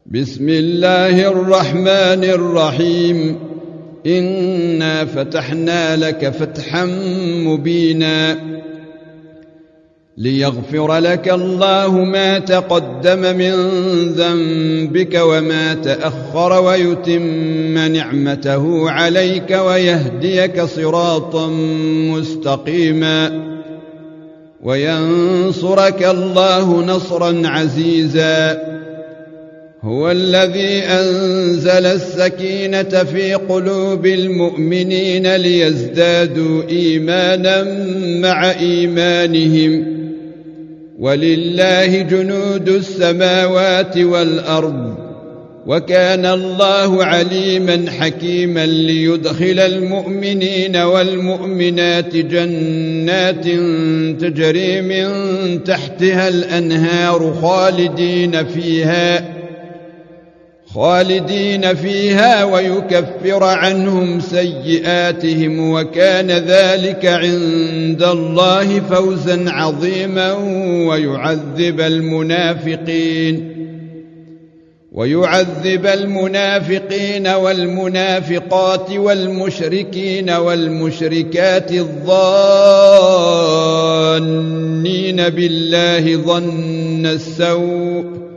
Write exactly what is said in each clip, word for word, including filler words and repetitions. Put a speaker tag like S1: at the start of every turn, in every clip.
S1: بسم الله الرحمن الرحيم. إنا فتحنا لك فتحا مبينا ليغفر لك الله ما تقدم من ذنبك وما تأخر ويتم نعمته عليك ويهديك صراطا مستقيما وينصرك الله نصرا عزيزا. هو الذي أنزل السكينة في قلوب المؤمنين ليزدادوا إيمانا مع إيمانهم ولله جنود السماوات والأرض وكان الله عليما حكيما ليدخل المؤمنين والمؤمنات جنات تجري من تحتها الأنهار خالدين فيها خالدين فيها ويكفر عنهم سيئاتهم وكان ذلك عند الله فوزا عظيما ويعذب المنافقين ويعذب المنافقين والمنافقات والمشركين والمشركات الظانين بالله ظن السوء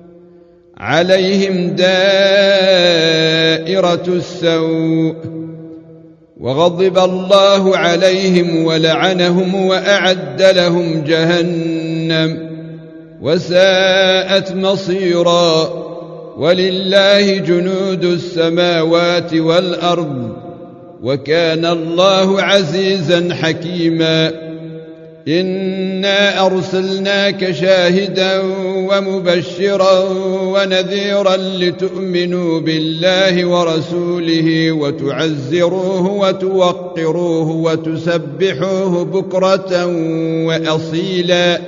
S1: عليهم دائرة السوء وغضب الله عليهم ولعنهم وأعد لهم جهنم وساءت مصيرا. ولله جنود السماوات والأرض وكان الله عزيزا حكيما. إنا أرسلناك شاهدا ومبشرا ونذيرا لتؤمنوا بالله ورسوله وتعزروه وتوقروه وتسبحوه بكرة وأصيلا.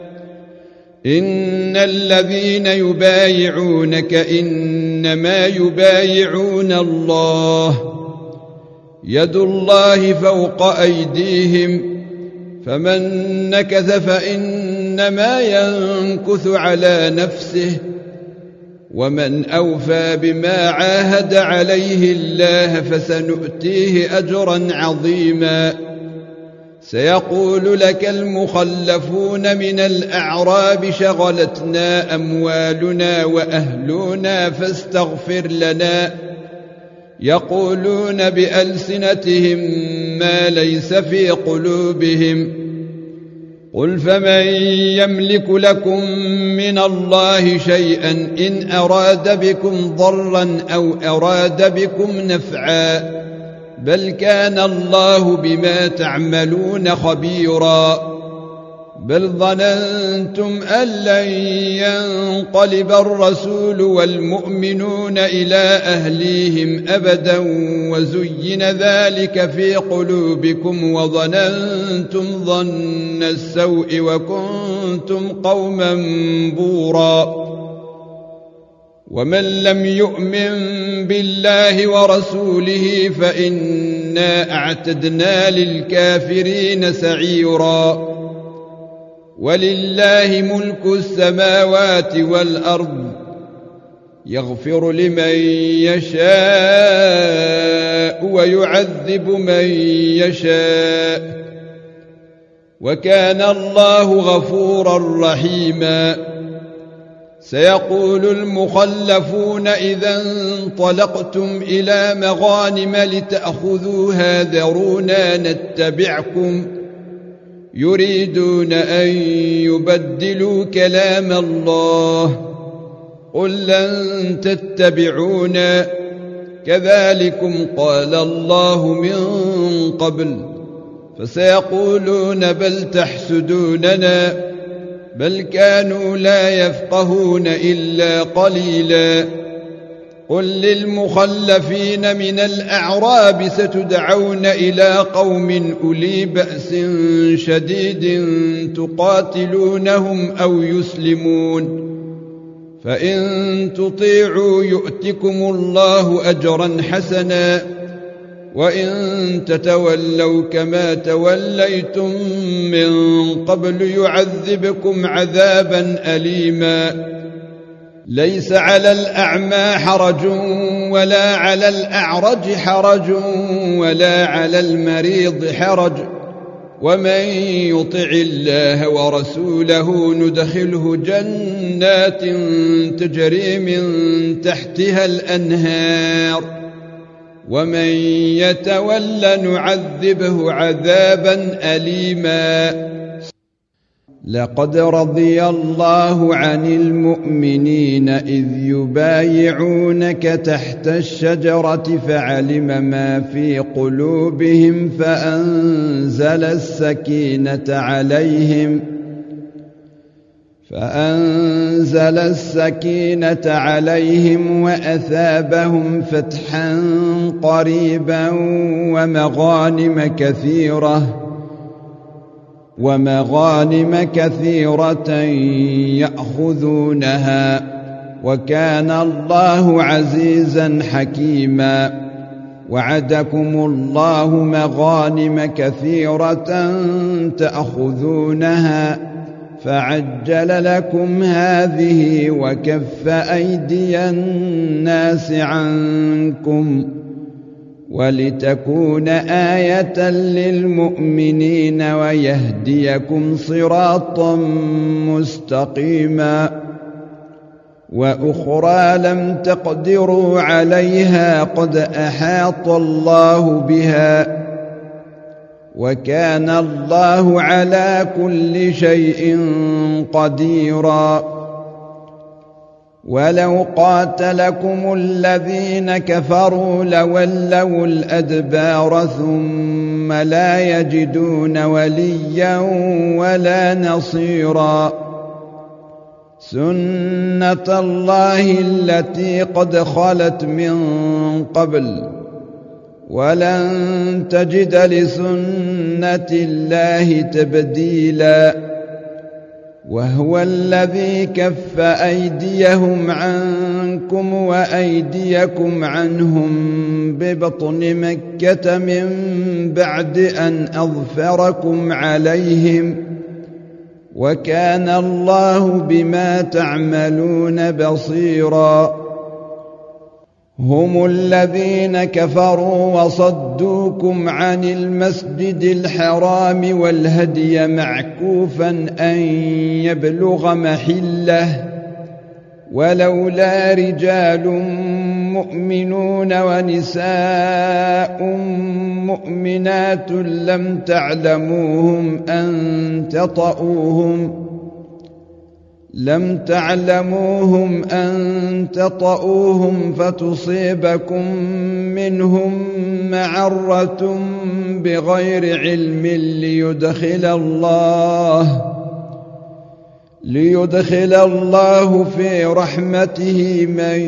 S1: إن الذين يبايعونك إنما يبايعون الله يد الله فوق أيديهم فمن نكث فإنما ينكث على نفسه ومن أوفى بما عاهد عليه الله فسنؤتيه أجرا عظيما. سيقول لك المخلفون من الأعراب شغلتنا أموالنا وأهلنا فاستغفر لنا يقولون بألسنتهم ما ليس في قلوبهم قل فمن يملك لكم من الله شيئا إن أراد بكم ضرا أو أراد بكم نفعا بل كان الله بما تعملون خبيرا. بل ظننتم أن لن ينقلب الرسول والمؤمنون إلى أهليهم أبدا وزين ذلك في قلوبكم وظننتم ظن السوء وكنتم قوما بورا. ومن لم يؤمن بالله ورسوله فإنا أعتدنا للكافرين سعيرا. ولله ملك السماوات والأرض يغفر لمن يشاء ويعذب من يشاء وكان الله غفورا رحيما. سيقول المخلفون إذا انطلقتم إلى مغانم لتأخذوها ذرونا نتبعكم يريدون أن يبدلوا كلام الله قل لن تتبعونا كذلكم قال الله من قبل فسيقولون بل تحسدوننا بل كانوا لا يفقهون إلا قليلا. قل للمخلفين من الأعراب ستدعون إلى قوم أولي بأس شديد تقاتلونهم أو يسلمون فإن تطيعوا يؤتكم الله أجرا حسنا وإن تتولوا كما توليتم من قبل يعذبكم عذابا أليما ليس على الأعمى حرج ولا على الأعرج حرج ولا على المريض حرج ومن يطع الله ورسوله ندخله جنات تجري من تحتها الأنهار ومن يتول نعذبه عذابا أليما. لقد رضي الله عن المؤمنين إذ يبايعونك تحت الشجرة فعلم ما في قلوبهم فأنزل السكينة عليهم فأنزل السكينة عليهم وأثابهم فتحا قريبا ومغانم كثيرة ومغانم كثيرة يأخذونها وكان الله عزيزا حكيما. وعدكم الله مغانم كثيرة تأخذونها فعجل لكم هذه وكف أيدي الناس عنكم ولتكون آية للمؤمنين ويهديكم صراطا مستقيما. وأخرى لم تقدروا عليها قد أحاط الله بها وكان الله على كل شيء قديرا. ولو قاتلكم الذين كفروا لولوا الأدبار ثم لا يجدون وليا ولا نصيرا. سنة الله التي قد خلت من قبل ولن تجد لسنة الله تبديلا. وهو الذي كف أيديهم عنكم وأيديكم عنهم ببطن مكة من بعد أن أظفركم عليهم وكان الله بما تعملون بصيرا. هم الذين كفروا وصدوكم عن المسجد الحرام والهدي معكوفا أن يبلغ محله ولولا رجال مؤمنون ونساء مؤمنات لم تعلموهم أن تطؤوهم لم تعلموهم أن تطؤوهم فتصيبكم منهم معرة بغير علم ليدخل الله ليدخل الله في رحمته من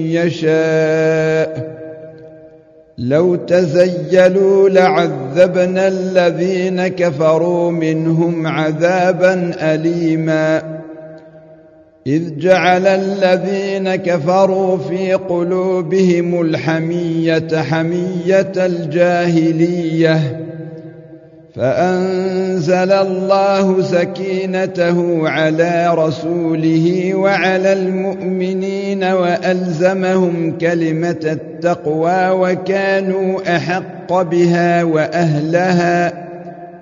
S1: يشاء. لو تزيلوا لعذبنا الذين كفروا منهم عذابا أليما. إذ جعل الذين كفروا في قلوبهم الحمية حمية الجاهلية فأنزل الله سكينته على رسوله وعلى المؤمنين وألزمهم كلمة التقوى وكانوا أحق بها وأهلها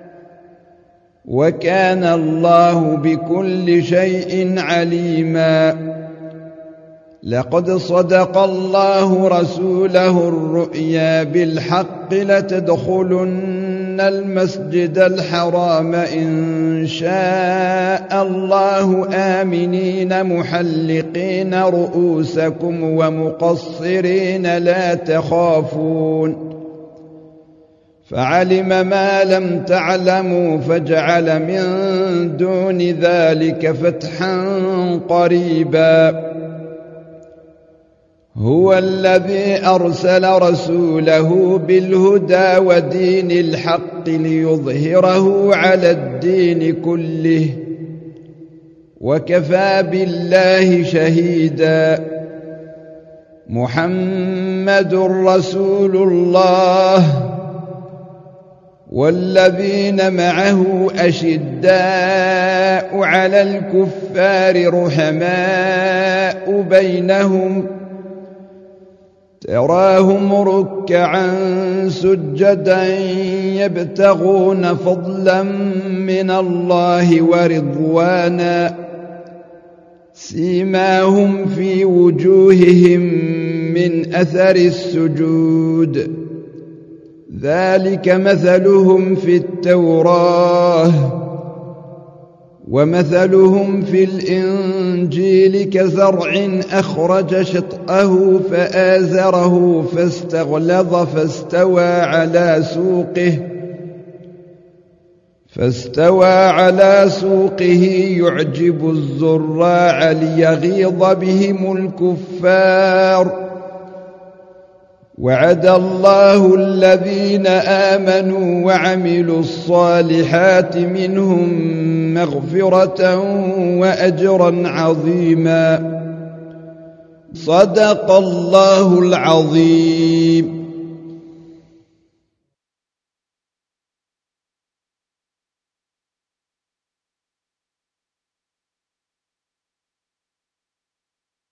S1: وكان الله بكل شيء عليما. لقد صدق الله رسوله الرؤيا بالحق لتدخلن المسجد الحرام إن شاء الله آمنين محلقين رؤوسكم ومقصرين لا تخافون فعلم ما لم تعلموا فجعل من دون ذلك فتحا قريبا. هو الذي أرسل رسوله بالهدى ودين الحق ليظهره على الدين كله وكفى بالله شهيدا. محمد رسول الله والذين معه أشداء على الكفار رحماء بينهم تراهم ركعا سجدا يبتغون فضلا من الله ورضوانا سيماهم في وجوههم من أثر السجود ذلك مثلهم في التوراة ومثلهم في الإنجيل كزرع أخرج شطأه فآزره فاستغلظ فاستوى على سوقه فاستوى على سوقه يعجب الزراع ليغيظ بهم الكفار وعد الله الذين آمنوا وعملوا الصالحات منهم مغفرة وأجرا عظيما صدق الله العظيم.